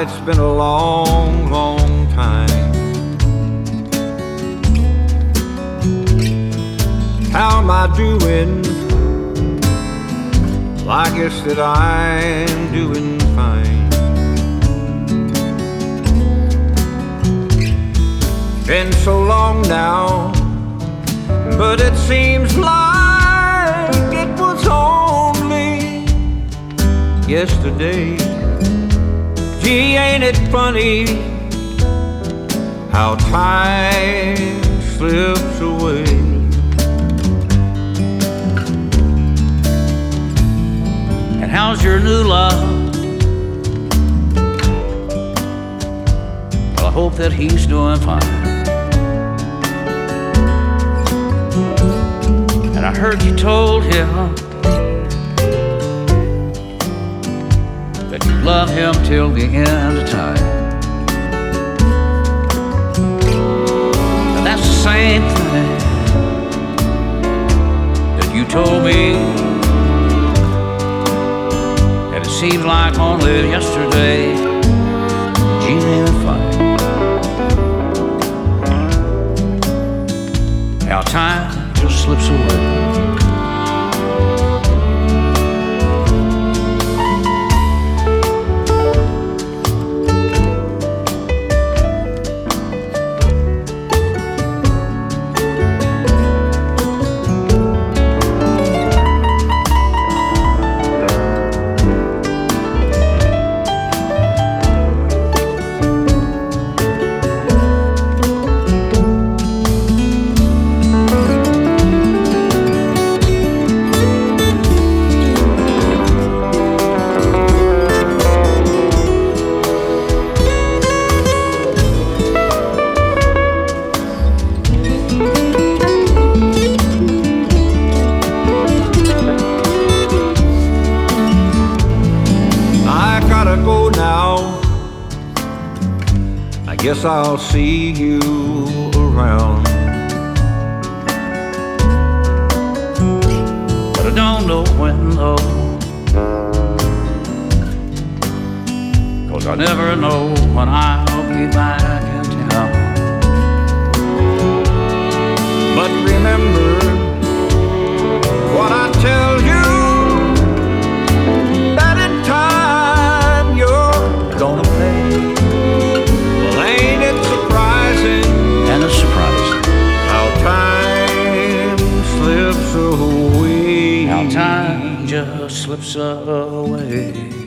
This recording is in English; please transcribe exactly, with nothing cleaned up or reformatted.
it's been a long, long time. How am I doing? Well, I guess that I'm doing fine. Been so long now, but it seems like it was only yesterday. Gee, ain't it funny how time slips away? And how's your new love? Well, I hope that he's doing fine. And I heard you told him that you love him till the end of time. And that's the same thing that you told me. And it seems like only yesterday. Gee, ain't it funny how time just slips away. Go now, I guess I'll see you around. But I don't know when though, 'cause I never know when I'll be back in town. But remember what I tell you, gonna pay. Well, ain't it surprising? And it's surprising how time slips away. How time just slips away.